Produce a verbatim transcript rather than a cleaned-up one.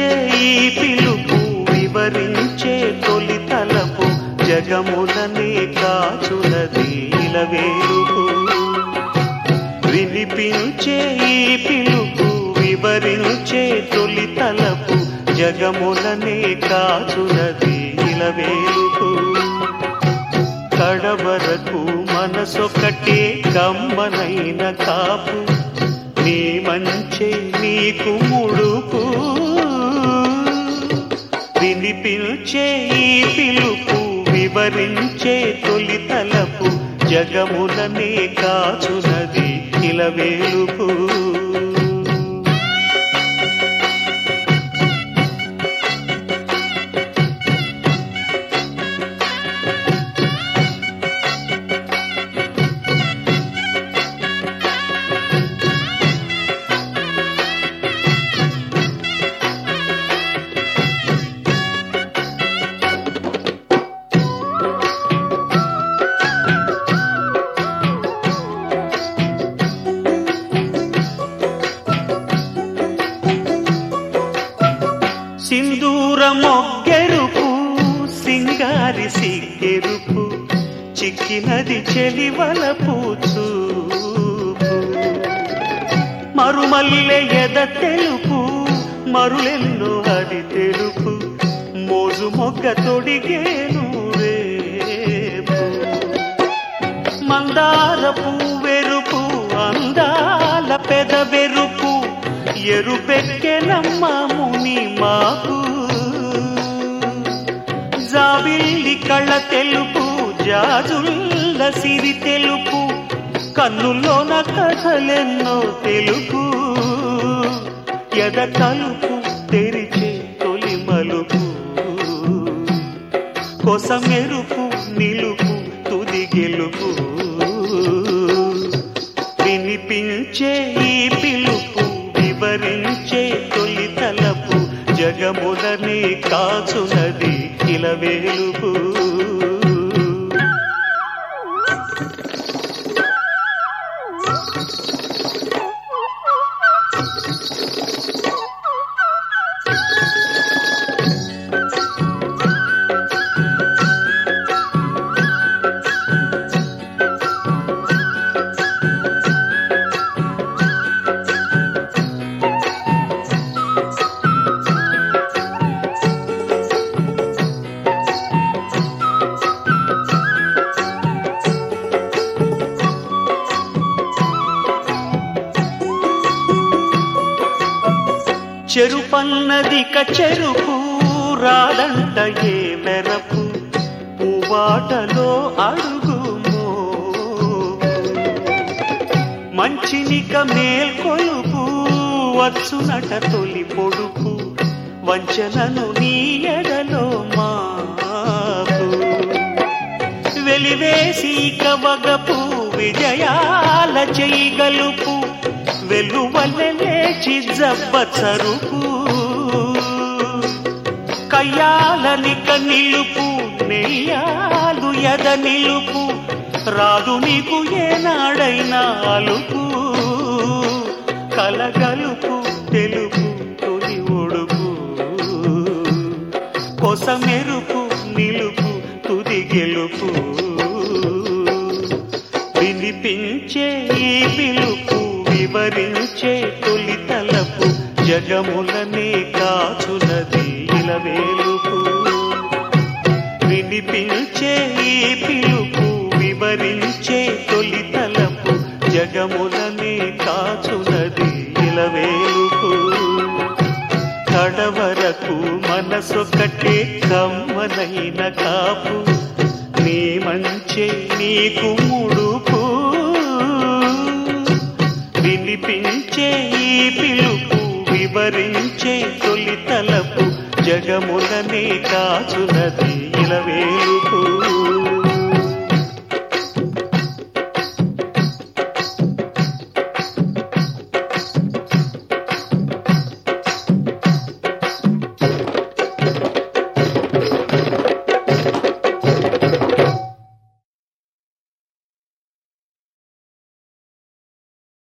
వినిపించే ఈ పిలుపు వివరించే తొలి తలపు జగములనే కాచునది ఇలవేలుపు. వినిపించే ఈ పిలుపు వివరించే తొలి తలపు జగములనే కాచునది ఇలవేలుపు. కడవరకు మనసొకటే కమ్మనైన కాపు నీ మంచే నీకు ముడుపు. వినిపించే ఈ పిలుపు వివరించే తొలి తలపు జగములనే కాచునది ఇలవేలుపు. సింధూర మొగ్గెరుపు సింగారి సిగ్గెరుపు చిక్కినది చెలివలపు చూపు. మరుమల్లె ఎద తెలుపు మరులెన్నో అది తెలుపు మోజు మొగ్గ తొడిగేను రేపు. మందార పువ్వెరుపు అందాల పెదవెరుపు ఎరుపెక్కెనమ్మాముని మాకు. జాబిల్లి కళ్ళ తెలుపు జాజుల్ల సిరి తెలుపు కన్నుల్లోన కథలెన్నో తెలుపు. ఎద తలుపు తెరిచే తొలి మలుపు కొసమెరుపు నిలుపు తుది గెలుపు. వినిపించే ఈ పిలుపు వివరించే తొలి తలపు జగములనే కాచునది ఇలవేలుపు. చెరుపన్నదిక చెరుపు రాదంట ఏ మెరపు పువ్వాటలో అడుగుమో. మంచినిక మేల్కొలుపు వచ్చునట తొలి పొడుపు వంచనను నీ ఎడలో మాపు. వెలివేసి కవగపు విజయాల చేయగలుపు వెలువల్లె లేచి జబ్బ చరుపు. కయ్యాలనిక నిలుపు నెయ్యాలు ఎద నిలుపు రాదు నీకు ఏనాడైనా అలుపు. కలగలుపు తెలుపు తొలి ఒడుపు కొసమెరుపు నిలుపు తుది గెలుపు. వినిపించే ఈ పిలుపు వివరించే తొలి తలపు జగములనే కాచునది ఇలవేలుపు. వినిపించే ఈ పిలుపు వివరించే తొలి తలపు జగములనే కాచునది ఇలవేలుపు. కడవరకు మనసొకటే కమ్మనైన కాపు నీ మంచే నీకు ముడుపు. వినిపించే ఈ పిలుపు వివరించే తొలి తలపు జగములనే కాచునది ఇలవేలు.